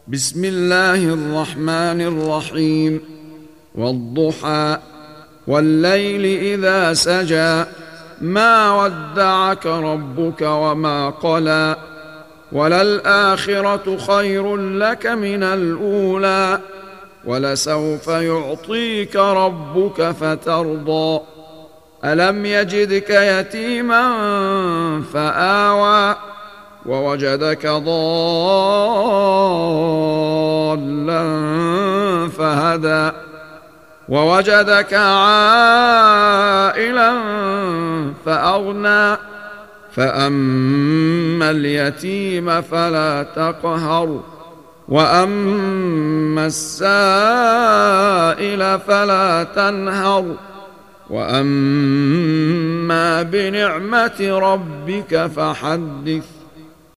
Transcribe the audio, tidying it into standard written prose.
بسم الله الرحمن الرحيم. والضحى والليل إذا سجى ما ودعك ربك وما قلى وللآخرة خير لك من الأولى ولسوف يعطيك ربك فترضى ألم يجدك يتيما فآوى ووجدك ضالا فهدى ووجدك عائلا فأغنى فأما اليتيم فلا تقهر وأما السائل فلا تنهر وأما بنعمة ربك فحدث